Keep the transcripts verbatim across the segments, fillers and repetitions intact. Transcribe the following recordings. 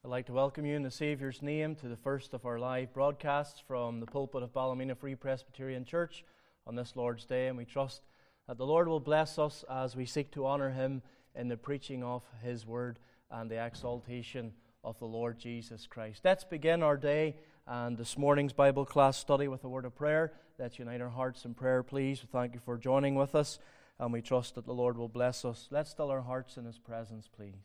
I'd like to welcome you in the Saviour's name to the first of our live broadcasts from the pulpit of Ballymena Free Presbyterian Church on this Lord's Day, and we trust that the Lord will bless us as we seek to honour Him in the preaching of His Word and the exaltation of the Lord Jesus Christ. Let's begin our day and this morning's Bible class study with a word of prayer. Let's unite our hearts in prayer, please. We thank you for joining with us, and we trust that the Lord will bless us. Let's still our hearts in His presence, please.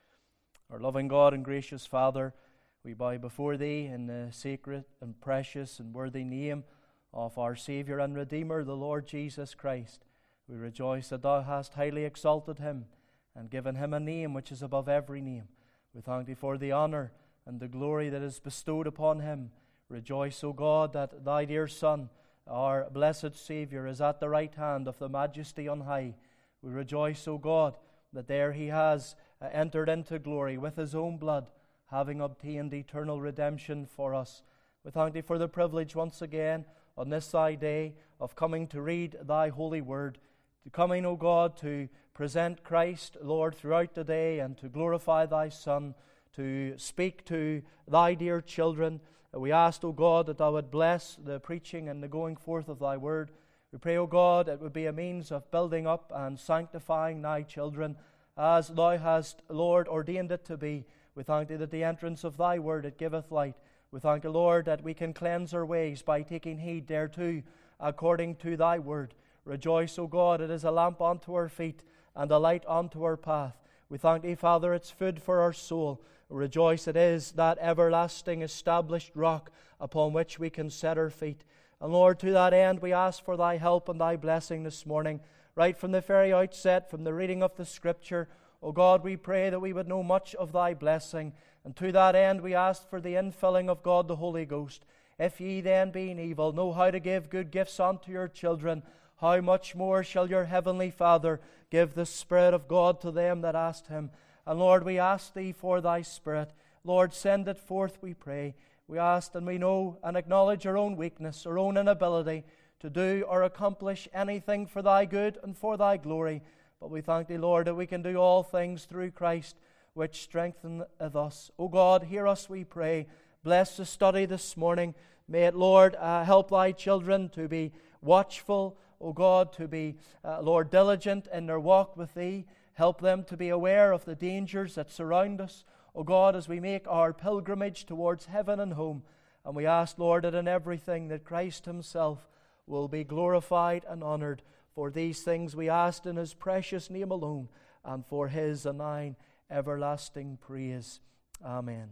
Our loving God and gracious Father, we bow before Thee in the sacred and precious and worthy name of our Saviour and Redeemer, the Lord Jesus Christ. We rejoice that Thou hast highly exalted Him and given Him a name which is above every name. We thank Thee for the honour and the glory that is bestowed upon Him. Rejoice, O God, that Thy dear Son, our blessed Saviour, is at the right hand of the Majesty on high. We rejoice, O God, that there He has uh, entered into glory with His own blood, having obtained eternal redemption for us. We thank Thee for the privilege once again on this Thy day of coming to read Thy holy word, to coming, O God, to present Christ, Lord, throughout the day and to glorify Thy Son, to speak to Thy dear children. We ask, O God, that Thou would bless the preaching and the going forth of Thy word. We pray, O God, it would be a means of building up and sanctifying Thy children as Thou hast, Lord, ordained it to be. We thank Thee that the entrance of Thy word, it giveth light. We thank Thee, Lord, that we can cleanse our ways by taking heed thereto according to Thy word. Rejoice, O God, it is a lamp unto our feet and a light unto our path. We thank Thee, Father, it's food for our soul. Rejoice, it is that everlasting established rock upon which we can set our feet. And Lord, to that end, we ask for Thy help and Thy blessing this morning. Right from the very outset, from the reading of the Scripture, O God, we pray that we would know much of Thy blessing. And to that end, we ask for the infilling of God the Holy Ghost. If ye then, being evil, know how to give good gifts unto your children, how much more shall your heavenly Father give the Spirit of God to them that ask Him? And Lord, we ask Thee for Thy Spirit. Lord, send it forth, we pray. We ask and we know and acknowledge our own weakness, our own inability to do or accomplish anything for Thy good and for Thy glory. But we thank Thee, Lord, that we can do all things through Christ, which strengtheneth us. O God, hear us, we pray. Bless the study this morning. May it, Lord, uh, help Thy children to be watchful, O God, to be, uh, Lord, diligent in their walk with Thee. Help them to be aware of the dangers that surround us, O God, as we make our pilgrimage towards heaven and home. And we ask, Lord, that in everything that Christ Himself will be glorified and honoured. For these things we ask in His precious name alone, and for His and thine everlasting praise. Amen.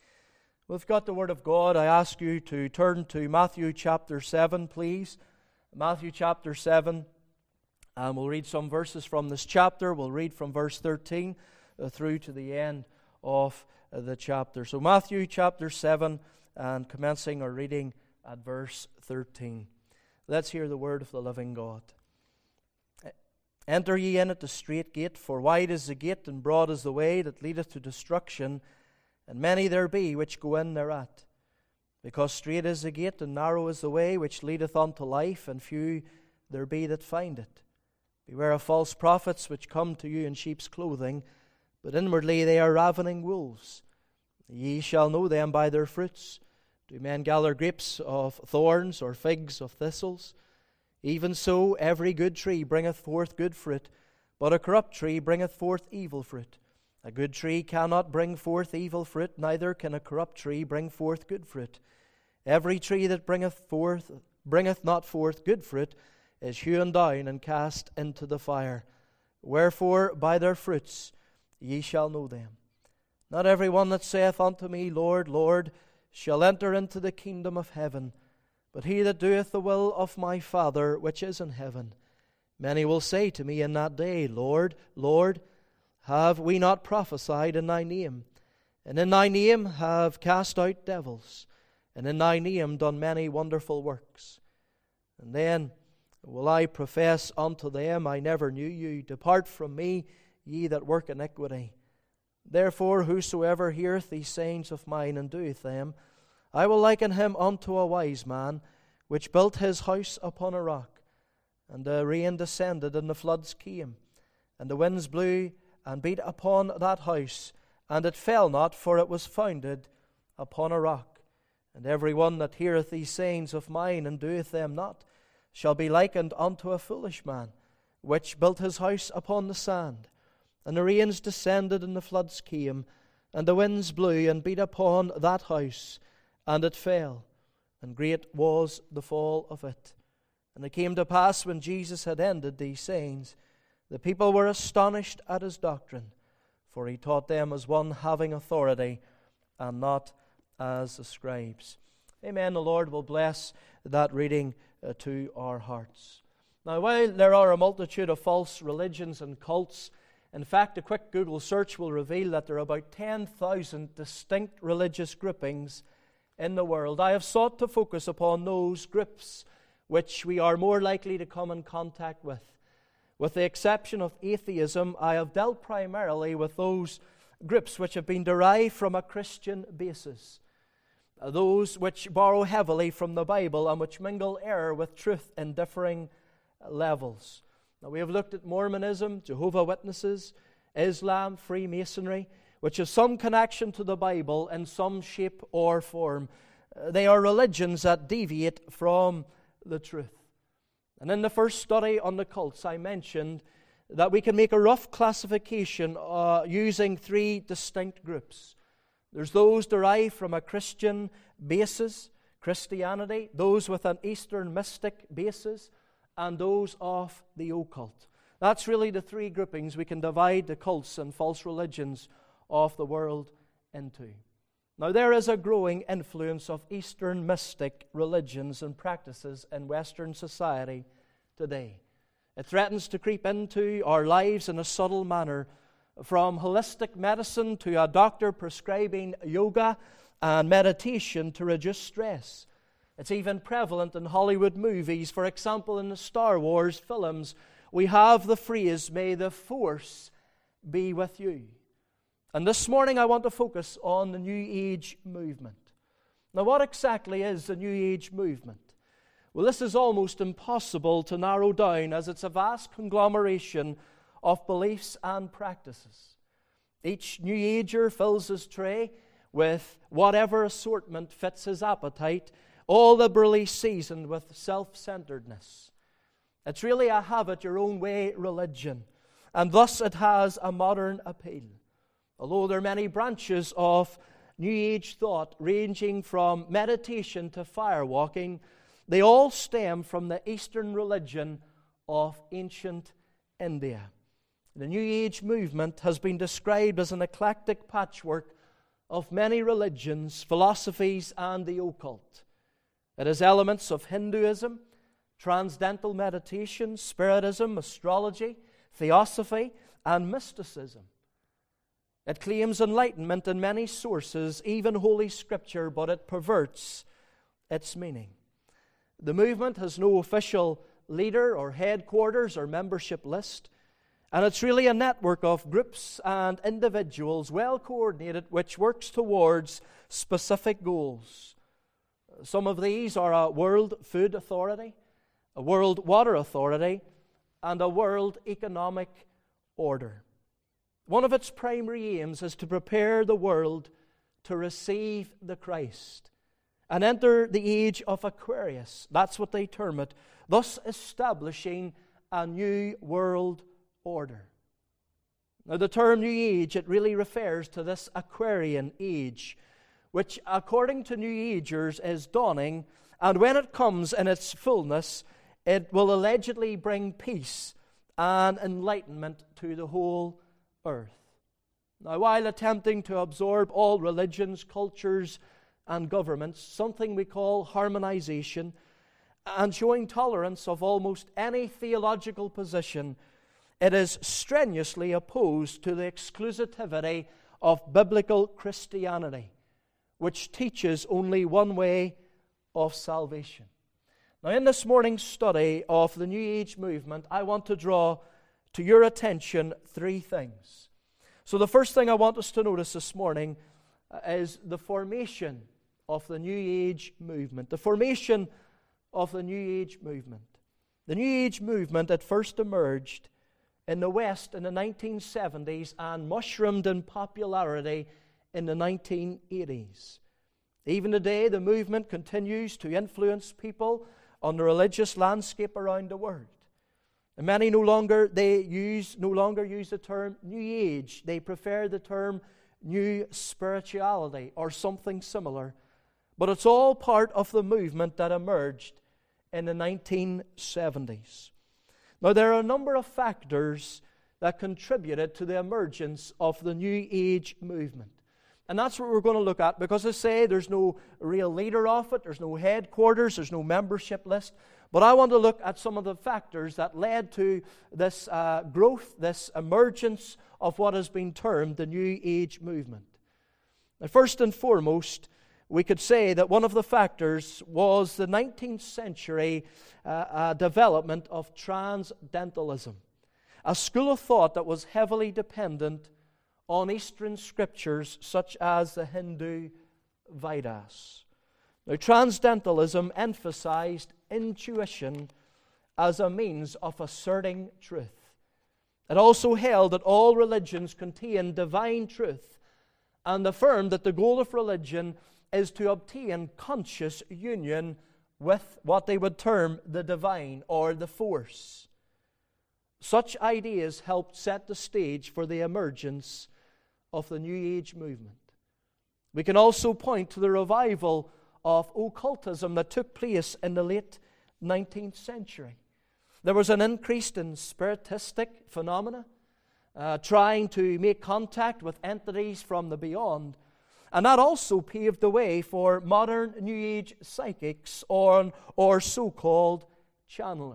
We've got the Word of God. I ask you to turn to Matthew chapter seven, please. Matthew chapter seven, and we'll read some verses from this chapter. We'll read from verse thirteen uh, through to the end of uh, the chapter. So Matthew chapter seven, and commencing our reading at verse thirteen. Let's hear the word of the living God. Enter ye in at the strait gate, for wide is the gate, and broad is the way that leadeth to destruction, and many there be which go in thereat. Because strait is the gate, and narrow is the way which leadeth unto life, and few there be that find it. Beware of false prophets which come to you in sheep's clothing, but inwardly they are ravening wolves. Ye shall know them by their fruits. Do men gather grapes of thorns, or figs of thistles? Even so every good tree bringeth forth good fruit, but a corrupt tree bringeth forth evil fruit. A good tree cannot bring forth evil fruit, neither can a corrupt tree bring forth good fruit. Every tree that bringeth forth bringeth not forth good fruit is hewn down and cast into the fire. Wherefore by their fruits ye shall know them. Not every one that saith unto me, Lord, Lord, shall enter into the kingdom of heaven, but he that doeth the will of my Father which is in heaven. Many will say to me in that day, Lord, Lord, have we not prophesied in Thy name? And in Thy name have cast out devils, and in Thy name done many wonderful works. And then will I profess unto them, I never knew you. Depart from me, ye that work iniquity. Therefore whosoever heareth these sayings of mine and doeth them, I will liken him unto a wise man, which built his house upon a rock. And the rain descended, and the floods came, and the winds blew and beat upon that house, and it fell not, for it was founded upon a rock. And every one that heareth these sayings of mine, and doeth them not, shall be likened unto a foolish man, which built his house upon the sand. And the rains descended, and the floods came, and the winds blew, and beat upon that house, and it fell, and great was the fall of it. And it came to pass, when Jesus had ended these sayings, the people were astonished at his doctrine, for he taught them as one having authority, and not as the scribes. Amen. The Lord will bless that reading uh, to our hearts. Now, while there are a multitude of false religions and cults, in fact, a quick Google search will reveal that there are about ten thousand distinct religious groupings in the world. I have sought to focus upon those groups which we are more likely to come in contact with. With the exception of atheism, I have dealt primarily with those groups which have been derived from a Christian basis, those which borrow heavily from the Bible and which mingle error with truth in differing levels. Now, we have looked at Mormonism, Jehovah's Witnesses, Islam, Freemasonry, which have some connection to the Bible in some shape or form. They are religions that deviate from the truth. And in the first study on the cults, I mentioned that we can make a rough classification uh, using three distinct groups. There's those derived from a Christian basis, Christianity, those with an Eastern mystic basis, and those of the occult. That's really the three groupings we can divide the cults and false religions of the world into. Now, there is a growing influence of Eastern mystic religions and practices in Western society today. It threatens to creep into our lives in a subtle manner, from holistic medicine to a doctor prescribing yoga and meditation to reduce stress. It's even prevalent in Hollywood movies. For example, in the Star Wars films, we have the phrase, "May the Force be with you." And this morning I want to focus on the New Age movement. Now, what exactly is the New Age movement? Well, this is almost impossible to narrow down, as it's a vast conglomeration of beliefs and practices. Each New Ager fills his tray with whatever assortment fits his appetite, all liberally seasoned with self-centeredness. It's really a have-it-your-own-way religion, and thus it has a modern appeal. Although there are many branches of New Age thought, ranging from meditation to firewalking, they all stem from the Eastern religion of ancient India. The New Age movement has been described as an eclectic patchwork of many religions, philosophies, and the occult. It has elements of Hinduism, transcendental meditation, spiritism, astrology, theosophy, and mysticism. It claims enlightenment in many sources, even Holy Scripture, but it perverts its meaning. The movement has no official leader or headquarters or membership list, and it's really a network of groups and individuals, well coordinated, which works towards specific goals. Some of these are a World Food Authority, a World Water Authority, and a World Economic Order. One of its primary aims is to prepare the world to receive the Christ and enter the age of Aquarius. That's what they term it, thus establishing a new world order. Now, the term New Age, it really refers to this Aquarian age, which, according to New Agers, is dawning, and when it comes in its fullness, it will allegedly bring peace and enlightenment to the whole earth. Now, while attempting to absorb all religions, cultures, and governments, something we call harmonization, and showing tolerance of almost any theological position, it is strenuously opposed to the exclusivity of biblical Christianity, which teaches only one way of salvation. Now, in this morning's study of the New Age movement, I want to draw to your attention three things. So the first thing I want us to notice this morning is the formation of the New Age movement. The formation of the New Age movement. The New Age movement at first emerged in the West in the nineteen seventies and mushroomed in popularity in the nineteen eighties. Even today, the movement continues to influence people on the religious landscape around the world. And many no longer they use no longer use the term New Age. They prefer the term New Spirituality or something similar. But it's all part of the movement that emerged in the nineteen seventies. Now, there are a number of factors that contributed to the emergence of the New Age movement. And that's what we're going to look at, because I say there's no real leader of it, there's no headquarters, there's no membership list. But I want to look at some of the factors that led to this uh, growth, this emergence of what has been termed the New Age movement. Now, first and foremost, we could say that one of the factors was the nineteenth century uh, uh, development of transcendentalism, a school of thought that was heavily dependent on Eastern scriptures such as the Hindu Vedas. Now, transcendentalism emphasized intuition as a means of asserting truth. It also held that all religions contain divine truth, and affirmed that the goal of religion is to obtain conscious union with what they would term the divine or the force. Such ideas helped set the stage for the emergence of the New Age movement. We can also point to the revival of occultism that took place in the late nineteenth century. There was an increase in spiritistic phenomena, uh, trying to make contact with entities from the beyond. And that also paved the way for modern New Age psychics or, or so-called channelers.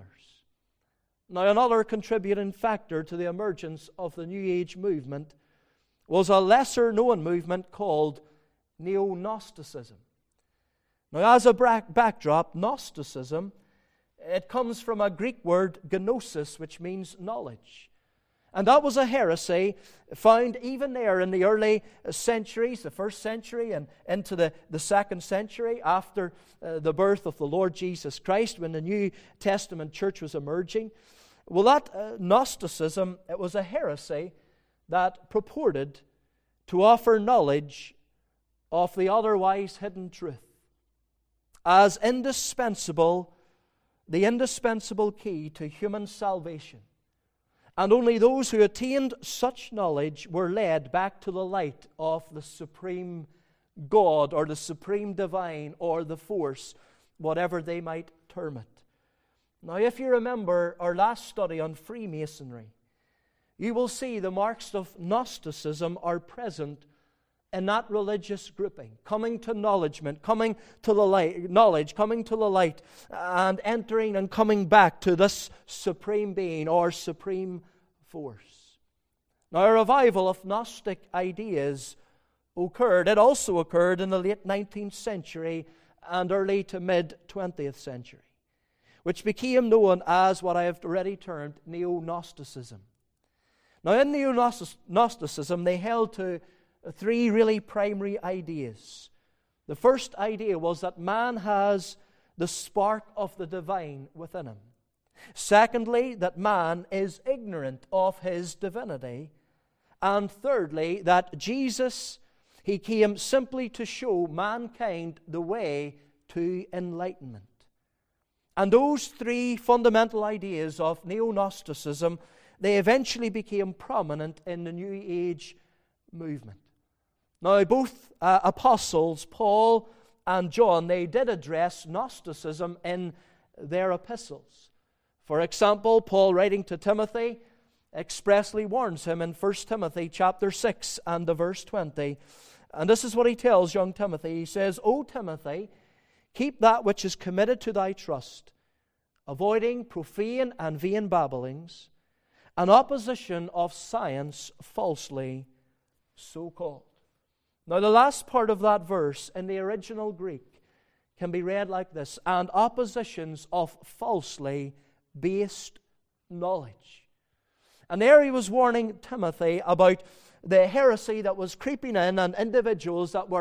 Now, another contributing factor to the emergence of the New Age movement was a lesser-known movement called Neo-Gnosticism. Now, as a backdrop, Gnosticism, it comes from a Greek word, gnosis, which means knowledge. And that was a heresy found even there in the early centuries, the first century and into the, the second century after uh, the birth of the Lord Jesus Christ, when the New Testament church was emerging. Well, that uh, Gnosticism, it was a heresy that purported to offer knowledge of the otherwise hidden truth as indispensable, the indispensable key to human salvation. And only those who attained such knowledge were led back to the light of the supreme God or the supreme divine or the force, whatever they might term it. Now, if you remember our last study on Freemasonry, you will see the marks of Gnosticism are present in that religious grouping, coming to knowledgement, coming to the light, knowledge, coming to the light, and entering and coming back to this supreme being or supreme force. Now, a revival of Gnostic ideas occurred. It also occurred in the late nineteenth century and early to mid-twentieth century, which became known as what I have already termed Neo-Gnosticism. Now, in Neo-Gnosticism, they held to three really primary ideas. The first idea was that man has the spark of the divine within him. Secondly, that man is ignorant of his divinity. And thirdly, that Jesus, He came simply to show mankind the way to enlightenment. And those three fundamental ideas of Neo-Gnosticism, they eventually became prominent in the New Age movement. Now, both uh, apostles, Paul and John, they did address Gnosticism in their epistles. For example, Paul, writing to Timothy, expressly warns him in First Timothy chapter six and the verse twenty. And this is what he tells young Timothy. He says, "O Timothy, keep that which is committed to thy trust, avoiding profane and vain babblings, and opposition of science falsely so called." Now, the last part of that verse in the original Greek can be read like this: "and oppositions of falsely based knowledge." And there he was warning Timothy about the heresy that was creeping in and individuals that were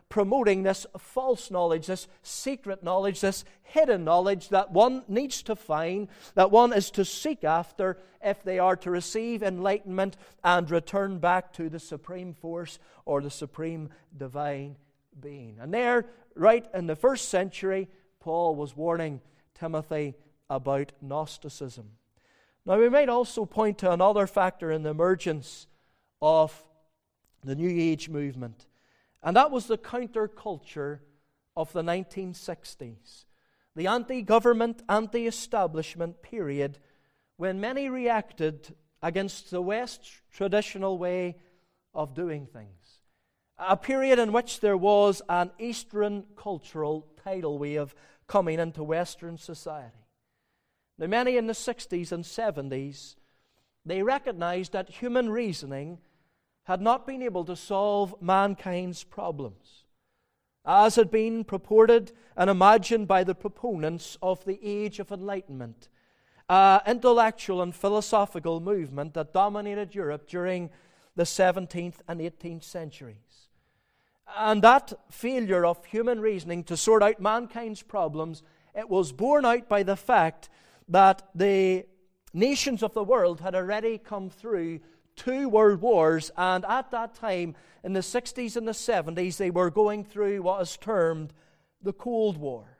promoting this false knowledge, this secret knowledge, this hidden knowledge that one needs to find, that one is to seek after if they are to receive enlightenment and return back to the supreme force or the supreme divine being. And there, right in the first century, Paul was warning Timothy about Gnosticism. Now, we might also point to another factor in the emergence of the New Age movement, and that was the counterculture of the nineteen sixties, the anti-government, anti-establishment period when many reacted against the West's traditional way of doing things. A period in which there was an Eastern cultural tidal wave coming into Western society. Now, many in the sixties and seventies, they recognized that human reasoning had not been able to solve mankind's problems, as had been purported and imagined by the proponents of the Age of Enlightenment, an intellectual and philosophical movement that dominated Europe during the seventeenth and eighteenth centuries. And that failure of human reasoning to sort out mankind's problems, it was borne out by the fact that the nations of the world had already come through two world wars, and at that time, in the sixties and the seventies, they were going through what is termed the Cold War.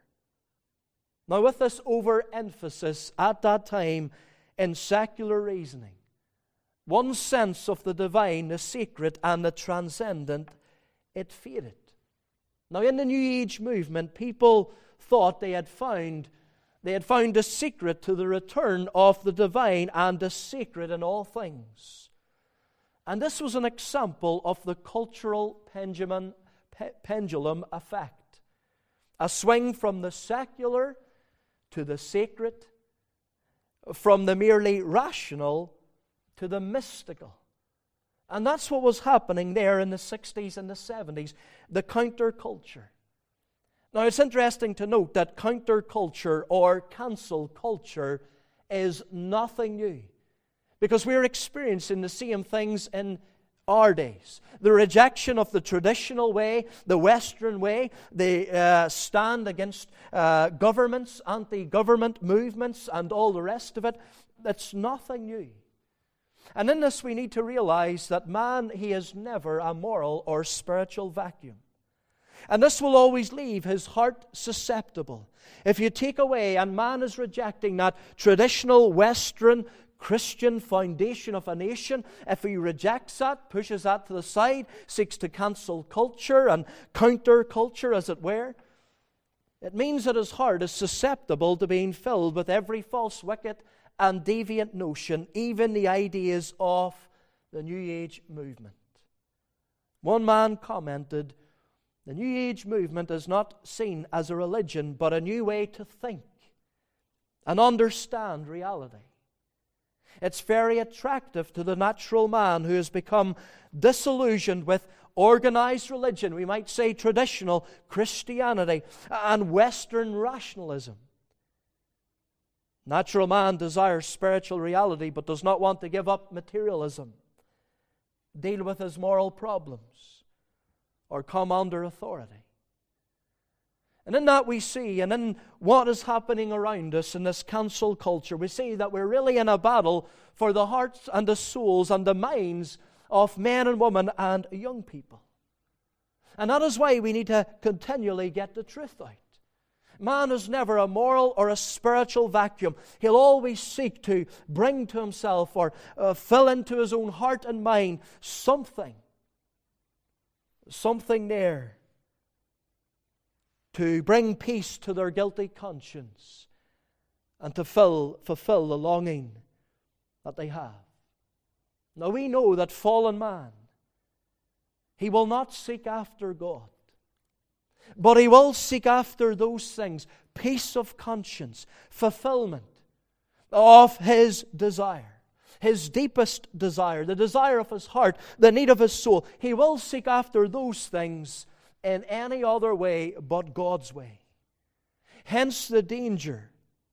Now, with this overemphasis at that time in secular reasoning, one sense of the divine, the sacred, and the transcendent, it faded. Now, in the New Age movement, people thought they had found they had found a secret to the return of the divine and the sacred in all things. And this was an example of the cultural pendulum, pe- pendulum effect. A swing from the secular to the sacred, from the merely rational to the mystical. And that's what was happening there in the sixties and the seventies, the counterculture. Now, it's interesting to note that counterculture or cancel culture is nothing new, because we're experiencing the same things in our days. The rejection of the traditional way, the Western way, the uh, stand against uh, governments, anti-government movements, and all the rest of it, that's nothing new. And in this we need to realize that man, he is never a moral or spiritual vacuum. And this will always leave his heart susceptible. If you take away, and man is rejecting that traditional Western Christian foundation of a nation, if he rejects that, pushes that to the side, seeks to cancel culture and counter culture, as it were, it means that his heart is susceptible to being filled with every false, wicked, and deviant notion, even the ideas of the New Age movement. One man commented, "The New Age movement is not seen as a religion, but a new way to think and understand reality. It's very attractive to the natural man who has become disillusioned with organized religion, we might say traditional Christianity, and Western rationalism. Natural man desires spiritual reality but does not want to give up materialism, deal with his moral problems, or come under authority." And in that we see, and in what is happening around us in this cancel culture, we see that we're really in a battle for the hearts and the souls and the minds of men and women and young people. And that is why we need to continually get the truth out. Man is never a moral or a spiritual vacuum. He'll always seek to bring to himself or uh, fill into his own heart and mind something, something there to bring peace to their guilty conscience and to fill, fulfill the longing that they have. Now we know that fallen man, he will not seek after God, but he will seek after those things, peace of conscience, fulfillment of his desire, his deepest desire, the desire of his heart, the need of his soul. He will seek after those things in any other way but God's way. Hence the danger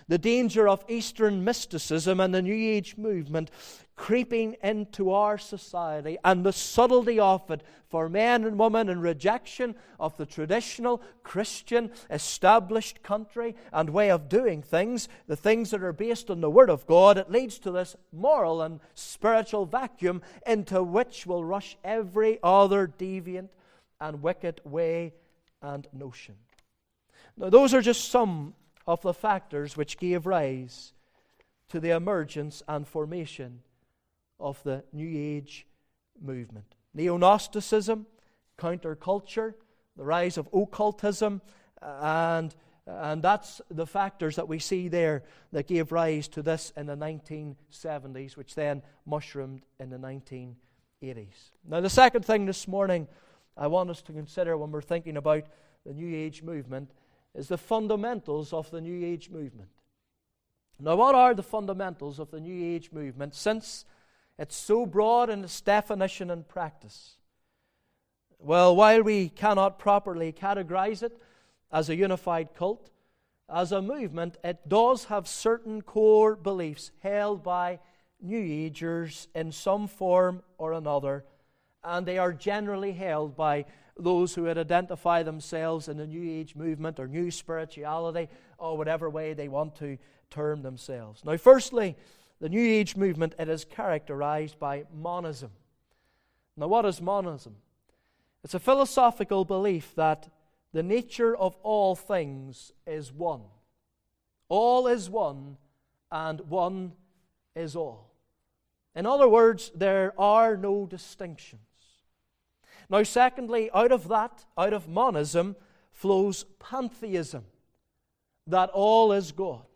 the danger of Eastern mysticism and the New Age movement creeping into our society, and the subtlety of it for men and women in rejection of the traditional Christian established country and way of doing things, the things that are based on the Word of God. It leads to this moral and spiritual vacuum into which will rush every other deviant and wicked way and notion. Now, those are just some of the factors which gave rise to the emergence and formation of the New Age movement. Neo-Gnosticism, counterculture, the rise of occultism, and, and that's the factors that we see there that gave rise to this in the nineteen seventies, which then mushroomed in the nineteen eighties. Now, the second thing this morning I want us to consider when we're thinking about the New Age movement is the fundamentals of the New Age movement. Now, what are the fundamentals of the New Age movement, since it's so broad in its definition and practice? Well, while we cannot properly categorize it as a unified cult, as a movement, it does have certain core beliefs held by New Agers in some form or another, and they are generally held by those who would identify themselves in the New Age movement or New Spirituality, or whatever way they want to term themselves. Now, firstly, the New Age movement, it is characterized by monism. Now, what is monism? It's a philosophical belief that the nature of all things is one. All is one, and one is all. In other words, there are no distinctions. Now, secondly, out of that, out of monism, flows pantheism, that all is God.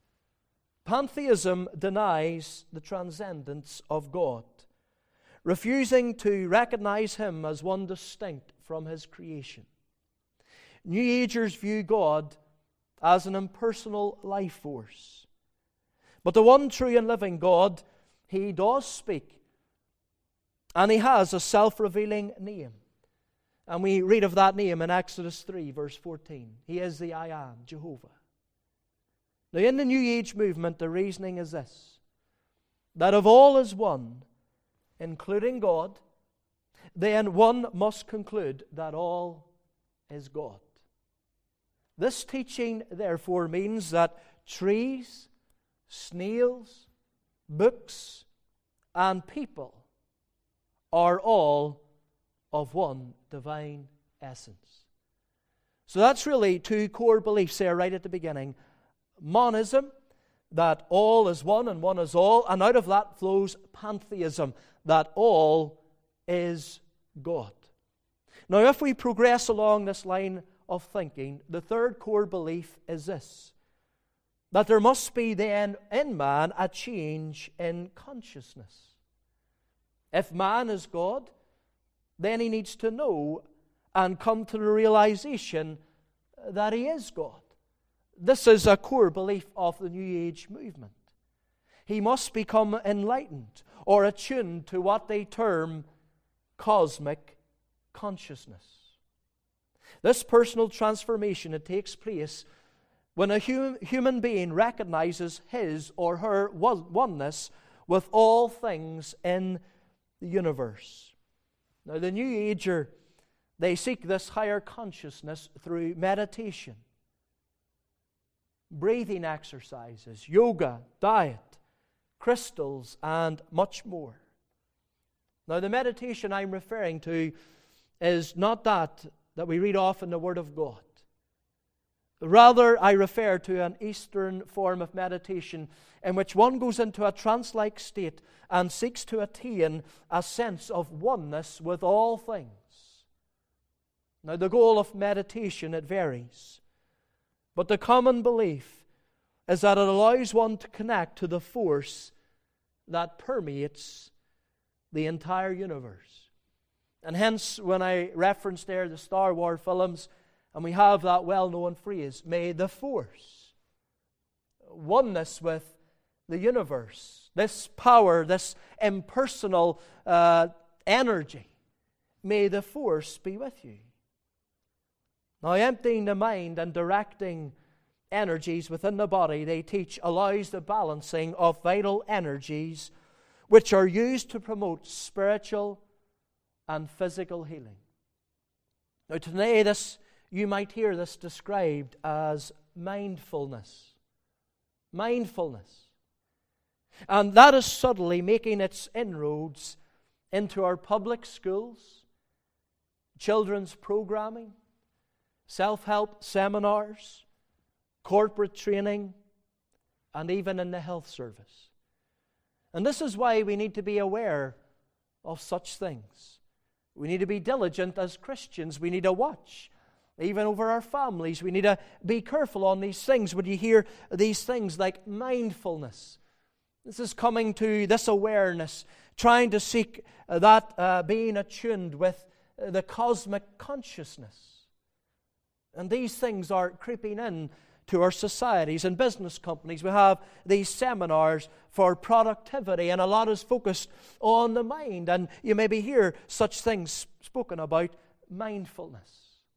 Pantheism denies the transcendence of God, refusing to recognize Him as one distinct from His creation. New Agers view God as an impersonal life force. But the one true and living God, He does speak, and He has a self-revealing name. And we read of that name in Exodus three, verse fourteen. He is the I Am, Jehovah. Now, in the New Age movement, the reasoning is this: that if all is one, including God, then one must conclude that all is God. This teaching, therefore, means that trees, snails, books, and people are all of one divine essence. So that's really two core beliefs there right at the beginning. Monism, that all is one and one is all, and out of that flows pantheism, that all is God. Now, if we progress along this line of thinking, the third core belief is this: that there must be then in man a change in consciousness. If man is God, then he needs to know and come to the realization that he is God. This is a core belief of the New Age movement. He must become enlightened or attuned to what they term cosmic consciousness. This personal transformation, it takes place when a hum, human being recognizes his or her oneness with all things in the universe. Now, the New Ager, they seek this higher consciousness through meditation, breathing exercises, yoga, diet, crystals, and much more. Now, the meditation I'm referring to is not that that we read off in the Word of God. Rather, I refer to an Eastern form of meditation in which one goes into a trance-like state and seeks to attain a sense of oneness with all things. Now, the goal of meditation, it varies. But the common belief is that it allows one to connect to the force that permeates the entire universe. And hence, when I referenced there the Star Wars films, and we have that well-known phrase, may the force, oneness with the universe, this power, this impersonal uh, energy, may the force be with you. Now, emptying the mind and directing energies within the body, they teach, allows the balancing of vital energies which are used to promote spiritual and physical healing. Now today, this you might hear this described as mindfulness. Mindfulness. And that is subtly making its inroads into our public schools, children's programming, self-help seminars, corporate training, and even in the health service. And this is why we need to be aware of such things. We need to be diligent as Christians. We need to watch, even over our families. We need to be careful on these things. When you hear these things like mindfulness, this is coming to this awareness, trying to seek that uh, being attuned with the cosmic consciousness. And these things are creeping in to our societies and business companies. We have these seminars for productivity, and a lot is focused on the mind. And you maybe hear such things spoken about, mindfulness.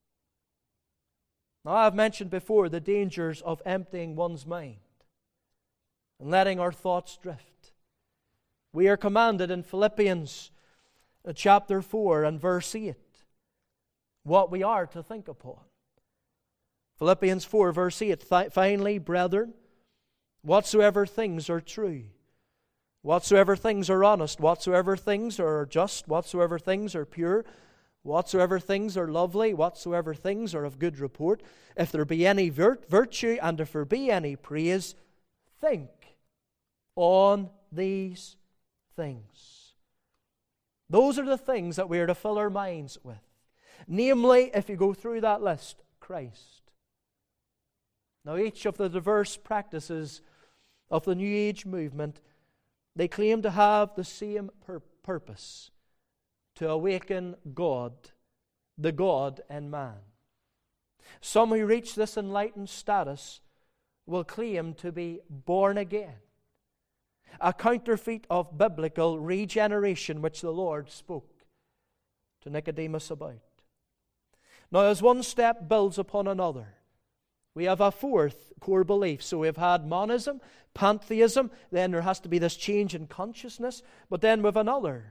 Now, I've mentioned before the dangers of emptying one's mind and letting our thoughts drift. We are commanded in Philippians chapter four and verse eight what we are to think upon. Philippians four verse eight, finally, brethren, whatsoever things are true, whatsoever things are honest, whatsoever things are just, whatsoever things are pure, whatsoever things are lovely, whatsoever things are of good report, if there be any virtue and if there be any praise, think on these things. Those are the things that we are to fill our minds with. Namely, if you go through that list, Christ. Now, each of the diverse practices of the New Age movement, they claim to have the same pur- purpose, to awaken God, the God in man. Some who reach this enlightened status will claim to be born again, a counterfeit of biblical regeneration which the Lord spoke to Nicodemus about. Now, as one step builds upon another, we have a fourth core belief. So we've had monism, pantheism, then there has to be this change in consciousness, but then we have another,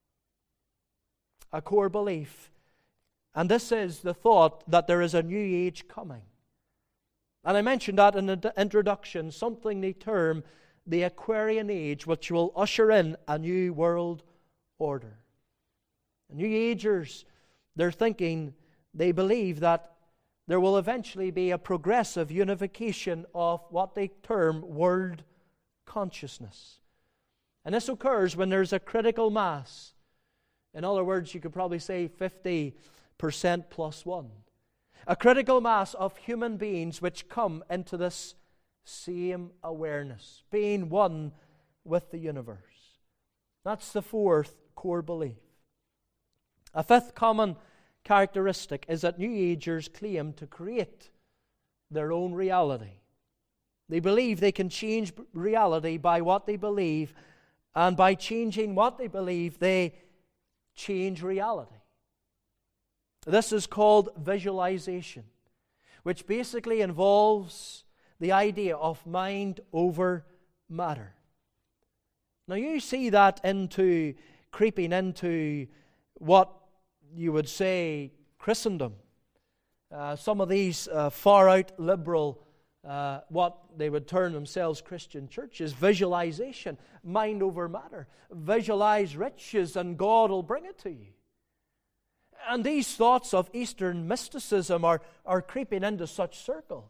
a core belief. And this is the thought that there is a new age coming. And I mentioned that in the introduction, something they term the Aquarian Age, which will usher in a new world order. The New Agers, they're thinking, they believe that there will eventually be a progressive unification of what they term world consciousness. And this occurs when there's a critical mass. In other words, you could probably say fifty percent plus one. A critical mass of human beings which come into this same awareness, being one with the universe. That's the fourth core belief. A fifth common characteristic is that New Agers claim to create their own reality. They believe they can change reality by what they believe, and by changing what they believe, they change reality. This is called visualization, which basically involves the idea of mind over matter. Now you see that into creeping into what you would say Christendom. Uh, some of these uh, far-out liberal, uh, what they would term themselves Christian churches, visualization, mind over matter. Visualize riches and God will bring it to you. And these thoughts of Eastern mysticism are, are creeping into such circles.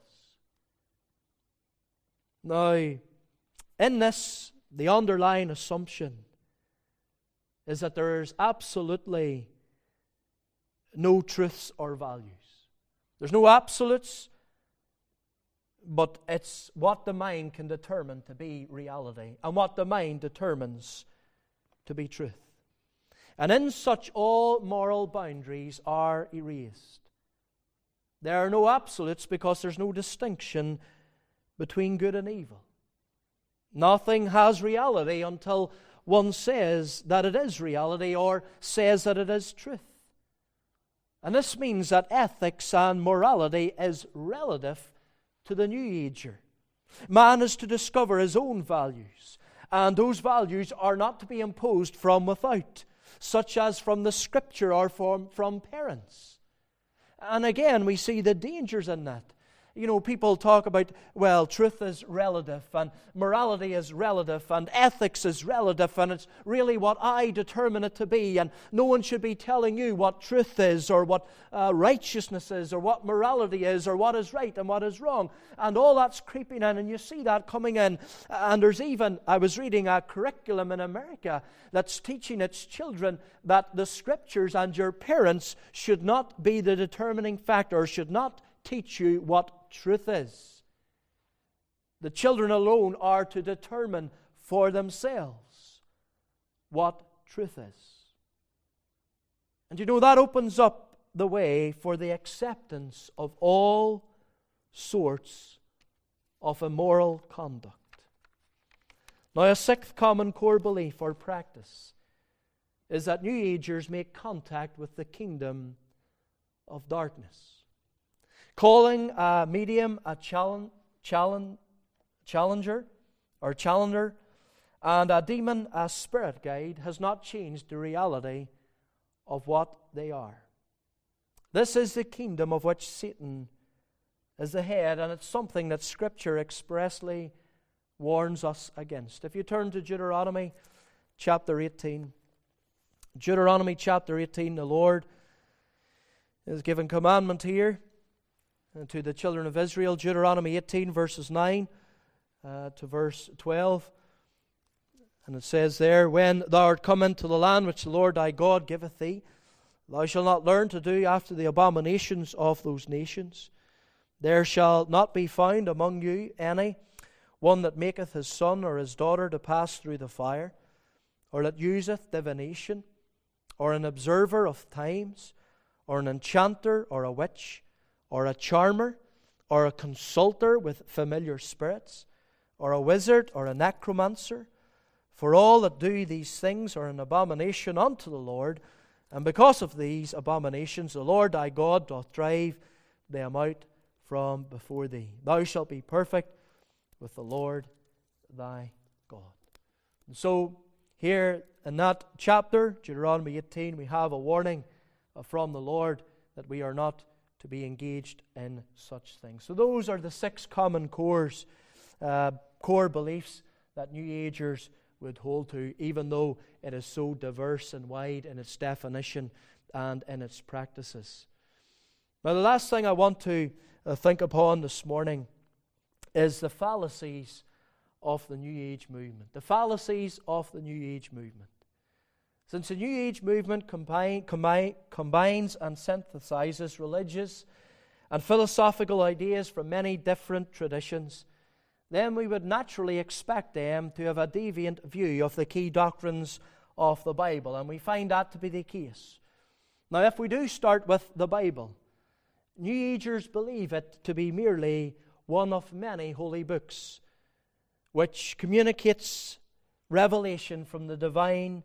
Now, in this, the underlying assumption is that there is absolutely no truths or values. There's no absolutes, but it's what the mind can determine to be reality and what the mind determines to be truth. And in such, all moral boundaries are erased. There are no absolutes because there's no distinction between good and evil. Nothing has reality until one says that it is reality or says that it is truth. And this means that ethics and morality is relative to the New Ager. Man is to discover his own values, and those values are not to be imposed from without, such as from the Scripture or from, from parents. And again, we see the dangers in that. You know, people talk about, well, truth is relative, and morality is relative, and ethics is relative, and it's really what I determine it to be, and no one should be telling you what truth is, or what uh, righteousness is, or what morality is, or what is right and what is wrong. And all that's creeping in, and you see that coming in. And there's even, I was reading a curriculum in America that's teaching its children that the Scriptures and your parents should not be the determining factor, should not teach you what truth is. The children alone are to determine for themselves what truth is. And you know, that opens up the way for the acceptance of all sorts of immoral conduct. Now, a sixth common core belief or practice is that New Agers make contact with the kingdom of darkness. Calling a medium a challenge, challenge, challenger or challenger and a demon a spirit guide has not changed the reality of what they are. This is the kingdom of which Satan is the head, and it's something that Scripture expressly warns us against. If you turn to Deuteronomy chapter eighteen, Deuteronomy chapter eighteen, the Lord is given commandment here and to the children of Israel. Deuteronomy eighteen, verses nine uh, to verse twelve. And it says there, when thou art come into the land which the Lord thy God giveth thee, thou shalt not learn to do after the abominations of those nations. There shall not be found among you any one that maketh his son or his daughter to pass through the fire, or that useth divination, or an observer of times, or an enchanter, or a witch, or a charmer, or a consulter with familiar spirits, or a wizard, or a necromancer. For all that do these things are an abomination unto the Lord, and because of these abominations the Lord thy God doth drive them out from before thee. Thou shalt be perfect with the Lord thy God. And so here in that chapter, Deuteronomy eighteen, we have a warning from the Lord that we are not to be engaged in such things. So those are the six common cores, uh, core beliefs that New Agers would hold to, even though it is so diverse and wide in its definition and in its practices. Now, the last thing I want to uh, think upon this morning is the fallacies of the New Age movement. The fallacies of the New Age movement. Since the New Age movement combine, combine, combines and synthesizes religious and philosophical ideas from many different traditions, then we would naturally expect them to have a deviant view of the key doctrines of the Bible, and we find that to be the case. Now, if we do start with the Bible, New Agers believe it to be merely one of many holy books, which communicates revelation from the divine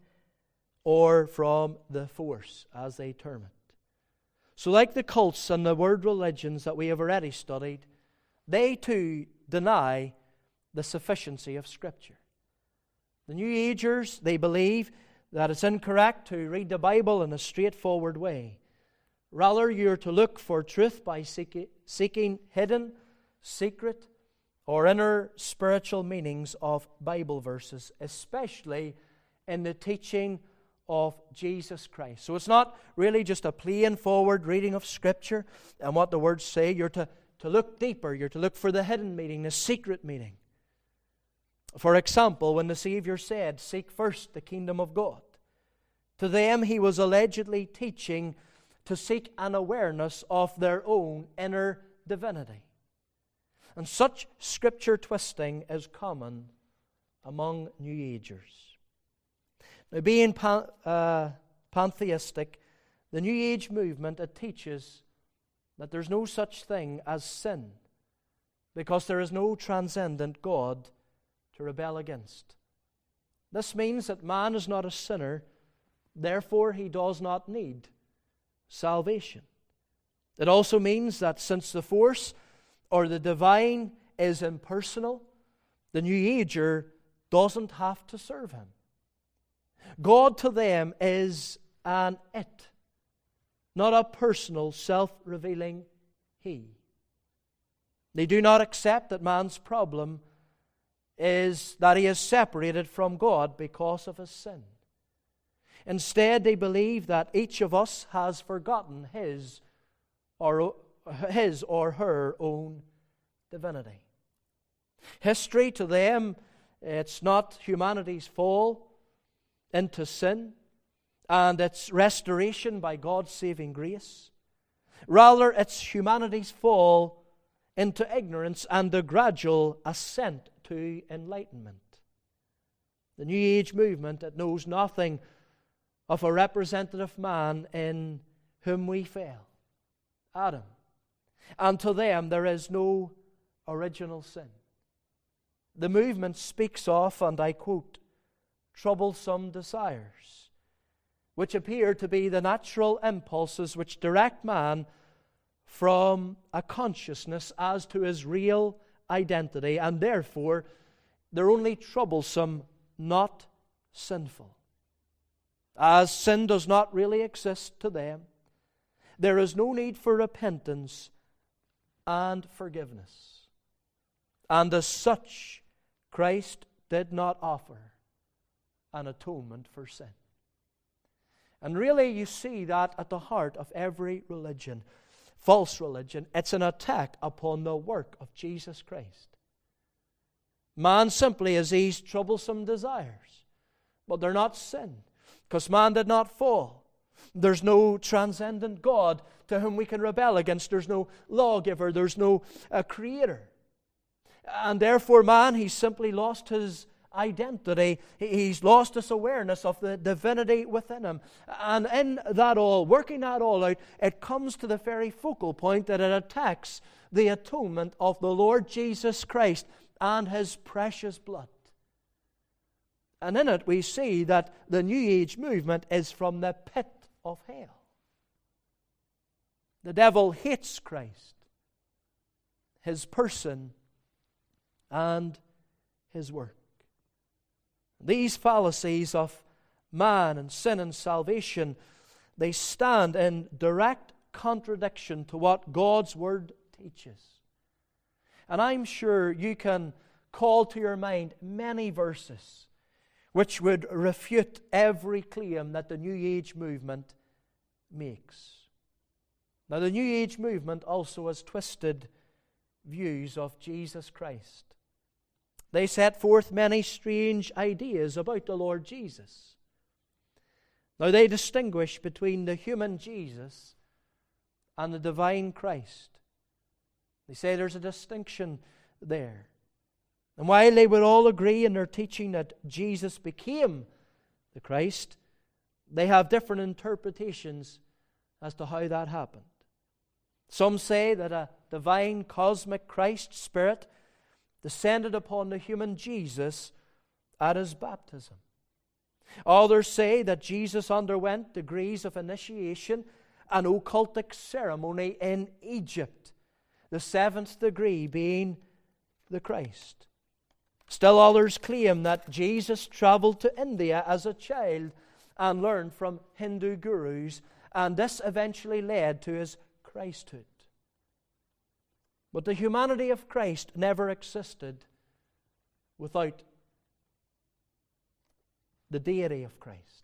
or from the force, as they term it. So like the cults and the world religions that we have already studied, they too deny the sufficiency of Scripture. The New Agers, they believe that it's incorrect to read the Bible in a straightforward way. Rather, you're to look for truth by seeking, seeking hidden, secret, or inner spiritual meanings of Bible verses, especially in the teaching of Jesus Christ. So it's not really just a plain forward reading of Scripture and what the words say. You're to, to look deeper. You're to look for the hidden meaning, the secret meaning. For example, when the Savior said, "Seek first the kingdom of God," to them He was allegedly teaching to seek an awareness of their own inner divinity. And such Scripture twisting is common among New Agers. Now, being pan, uh, pantheistic, the New Age movement, it teaches that there's no such thing as sin, because there is no transcendent God to rebel against. This means that man is not a sinner, therefore he does not need salvation. It also means that since the force or the divine is impersonal, the New Ager doesn't have to serve him. God to them is an it, not a personal, self-revealing he. They do not accept that man's problem is that he is separated from God because of his sin. Instead, they believe that each of us has forgotten his or, his or her own divinity. History to them, it's not humanity's fall into sin and its restoration by God's saving grace. Rather, it's humanity's fall into ignorance and the gradual ascent to enlightenment. The New Age movement, it knows nothing of a representative man in whom we fell, Adam. And to them there is no original sin. The movement speaks of, and I quote, troublesome desires, which appear to be the natural impulses which direct man from a consciousness as to his real identity, and therefore they're only troublesome, not sinful. As sin does not really exist to them, there is no need for repentance and forgiveness. And as such, Christ did not offer an atonement for sin. And really you see that at the heart of every religion. False religion, it's an attack upon the work of Jesus Christ. Man simply has these troublesome desires, but they're not sin, because man did not fall. There's no transcendent God to whom we can rebel against. There's no lawgiver. There's no uh, creator. And therefore man, he's simply lost his identity. He's lost his awareness of the divinity within him. And in that all, working that all out, it comes to the very focal point that it attacks the atonement of the Lord Jesus Christ and His precious blood. And in it we see that the New Age movement is from the pit of hell. The devil hates Christ, His person, and His work. These fallacies of man and sin and salvation, they stand in direct contradiction to what God's Word teaches. And I'm sure you can call to your mind many verses which would refute every claim that the New Age movement makes. Now, the New Age movement also has twisted views of Jesus Christ. They set forth many strange ideas about the Lord Jesus. Now, they distinguish between the human Jesus and the divine Christ. They say there's a distinction there. And while they would all agree in their teaching that Jesus became the Christ, they have different interpretations as to how that happened. Some say that a divine cosmic Christ Spirit descended upon the human Jesus at His baptism. Others say that Jesus underwent degrees of initiation and occultic ceremony in Egypt, the seventh degree being the Christ. Still others claim that Jesus traveled to India as a child and learned from Hindu gurus, and this eventually led to His Christhood. But the humanity of Christ never existed without the deity of Christ.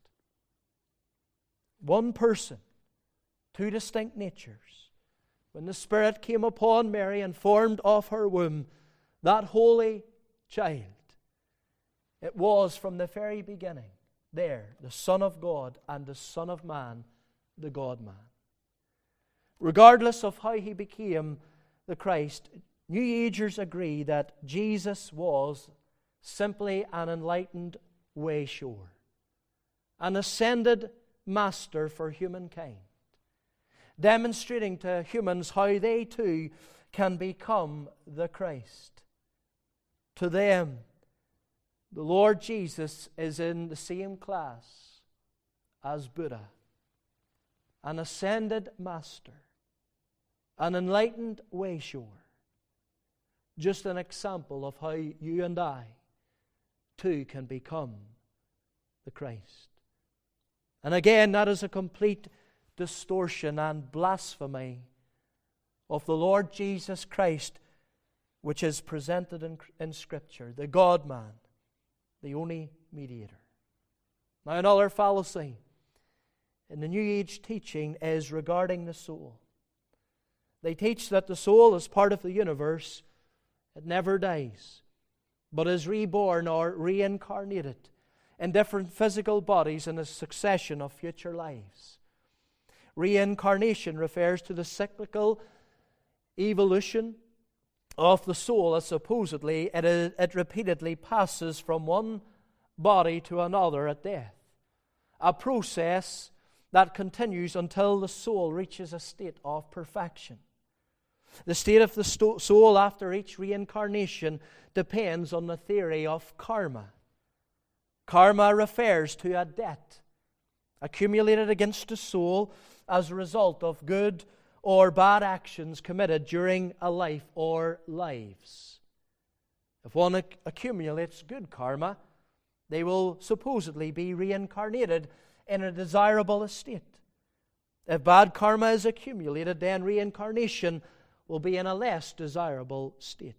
One person, two distinct natures. When the Spirit came upon Mary and formed of her womb that holy child, it was from the very beginning there the Son of God and the Son of Man, the God-man. Regardless of how He became the Christ, New Agers agree that Jesus was simply an enlightened way-shower, an ascended master for humankind, demonstrating to humans how they too can become the Christ. To them, the Lord Jesus is in the same class as Buddha, an ascended master, an enlightened way-shower, just an example of how you and I too can become the Christ. And again, that is a complete distortion and blasphemy of the Lord Jesus Christ, which is presented in, in Scripture, the God-man, the only mediator. Now, another fallacy in the New Age teaching is regarding the soul. They teach that the soul is part of the universe. It never dies, but is reborn or reincarnated in different physical bodies in a succession of future lives. Reincarnation refers to the cyclical evolution of the soul, as supposedly it, is, it repeatedly passes from one body to another at death. A process that continues until the soul reaches a state of perfection. The state of the sto- soul after each reincarnation depends on the theory of karma. Karma refers to a debt accumulated against the soul as a result of good or bad actions committed during a life or lives. If one ac- accumulates good karma, they will supposedly be reincarnated in a desirable estate. If bad karma is accumulated, then reincarnation will be in a less desirable state.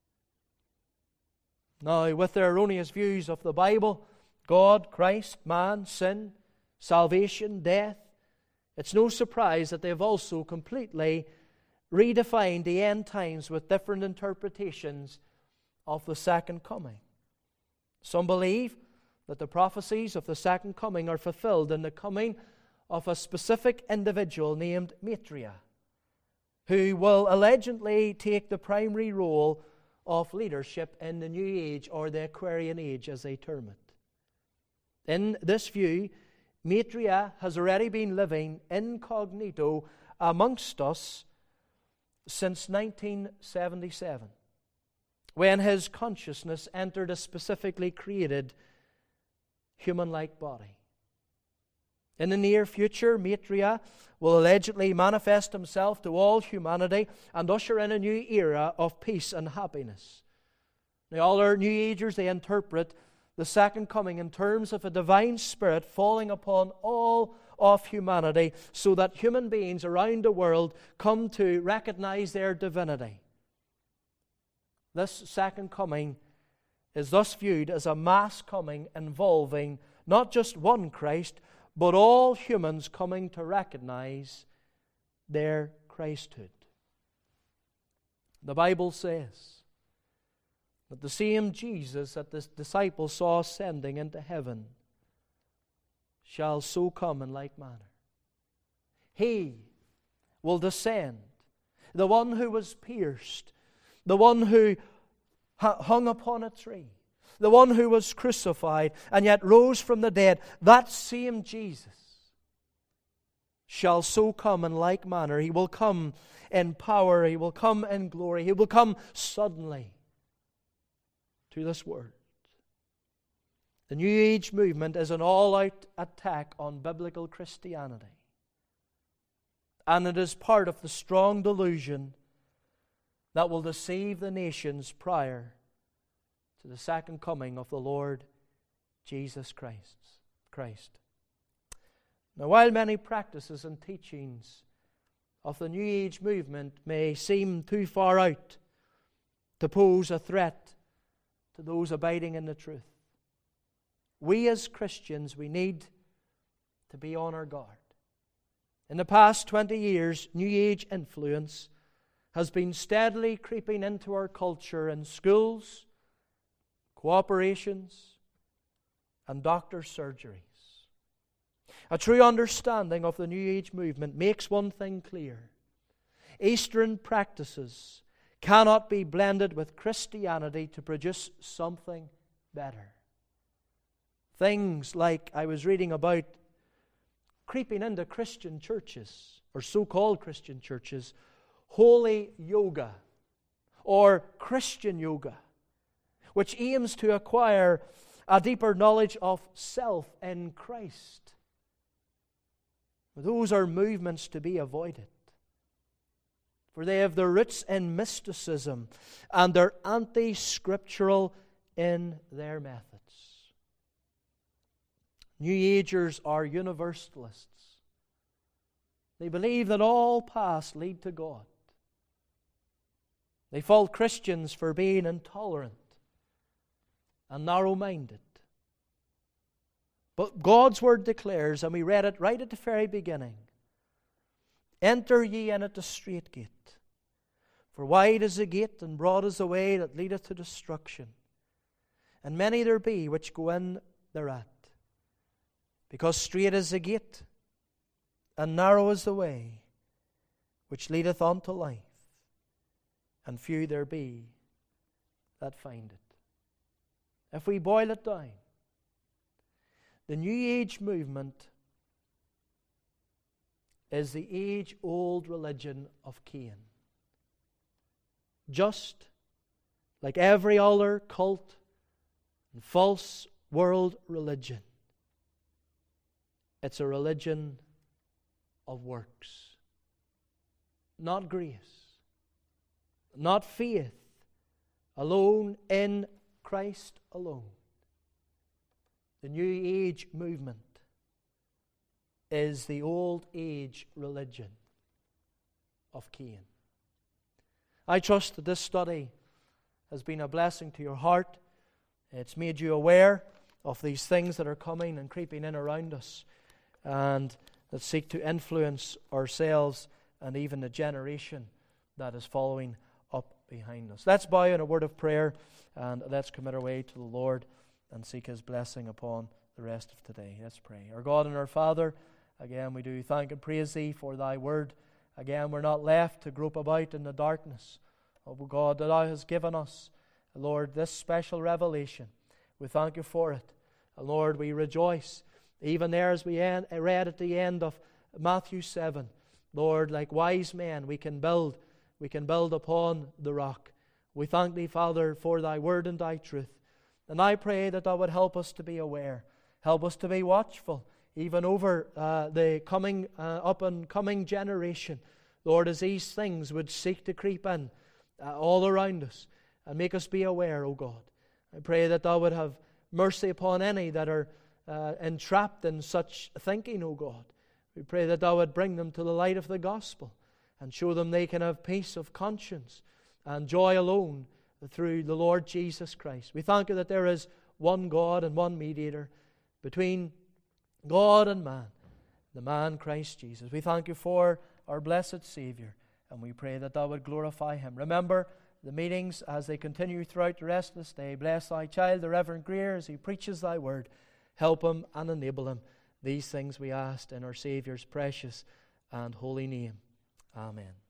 Now, with their erroneous views of the Bible, God, Christ, man, sin, salvation, death, it's no surprise that they've also completely redefined the end times with different interpretations of the second coming. Some believe that the prophecies of the second coming are fulfilled in the coming of a specific individual named Maitreya, who will allegedly take the primary role of leadership in the New Age, or the Aquarian Age as they term it. In this view, Maitreya has already been living incognito amongst us since nineteen seventy-seven, when his consciousness entered a specifically created human-like body. In the near future, Maitreya will allegedly manifest himself to all humanity and usher in a new era of peace and happiness. Now, all our New Agers, they interpret the second coming in terms of a divine spirit falling upon all of humanity, so that human beings around the world come to recognize their divinity. This second coming is thus viewed as a mass coming involving not just one Christ, but all humans coming to recognize their Christhood. The Bible says that the same Jesus that the disciples saw ascending into heaven shall so come in like manner. He will descend, the one who was pierced, the one who hung upon a tree, the one who was crucified and yet rose from the dead, that same Jesus shall so come in like manner. He will come in power. He will come in glory. He will come suddenly to this world. The New Age movement is an all-out attack on biblical Christianity. And it is part of the strong delusion that will deceive the nations prior to the second coming of the Lord Jesus Christ. Christ. Now, while many practices and teachings of the New Age movement may seem too far out to pose a threat to those abiding in the truth, we as Christians, we need to be on our guard. In the past twenty years, New Age influence has been steadily creeping into our culture in schools, cooperations, and doctor's surgeries. A true understanding of the New Age movement makes one thing clear. Eastern practices cannot be blended with Christianity to produce something better. Things like, I was reading about creeping into Christian churches, or so-called Christian churches, holy yoga, or Christian yoga, which aims to acquire a deeper knowledge of self in Christ. Those are movements to be avoided. for they have their roots in mysticism, and they're anti-scriptural in their methods. New Agers are universalists. They believe that all paths lead to God. They fault Christians for being intolerant and narrow-minded. But God's Word declares, and we read it right at the very beginning, enter ye in at the strait gate, for wide is the gate, and broad is the way that leadeth to destruction, and many there be which go in thereat. Because strait is the gate, and narrow is the way which leadeth unto life, and few there be that find it. If we boil it down, the New Age movement is the age-old religion of Cain. Just like every other cult and false world religion, it's a religion of works, not grace, not faith, alone in Christ alone. The New Age movement is the old age religion of Cain. I trust that this study has been a blessing to your heart. It's made you aware of these things that are coming and creeping in around us, and that seek to influence ourselves and even the generation that is following up behind us. Let's bow in a word of prayer, and let's commit our way to the Lord and seek His blessing upon the rest of today. Let's pray. Our God and our Father, again we do thank and praise Thee for Thy Word. Again, we're not left to grope about in the darkness. Oh God, that Thou hast given us, Lord, this special revelation. We thank You for it. And Lord, we rejoice. Even there, as we end, read at the end of Matthew seven, Lord, like wise men, we can build, we can build upon the rock. We thank Thee, Father, for Thy Word and Thy truth. And I pray that Thou would help us to be aware, help us to be watchful, even over uh, the coming uh, up and coming generation. Lord, as these things would seek to creep in uh, all around us and make us be aware, O God. I pray that Thou would have mercy upon any that are uh, entrapped in such thinking, O God. We pray that Thou would bring them to the light of the gospel and show them they can have peace of conscience and joy alone through the Lord Jesus Christ. We thank You that there is one God and one mediator between God and man, the man Christ Jesus. We thank You for our blessed Savior, and we pray that Thou would glorify Him. Remember the meetings as they continue throughout the rest of this day. Bless Thy child, the Reverend Greer, as he preaches Thy word. Help him and enable him. These things we ask in our Saviour's precious and holy name. Amen.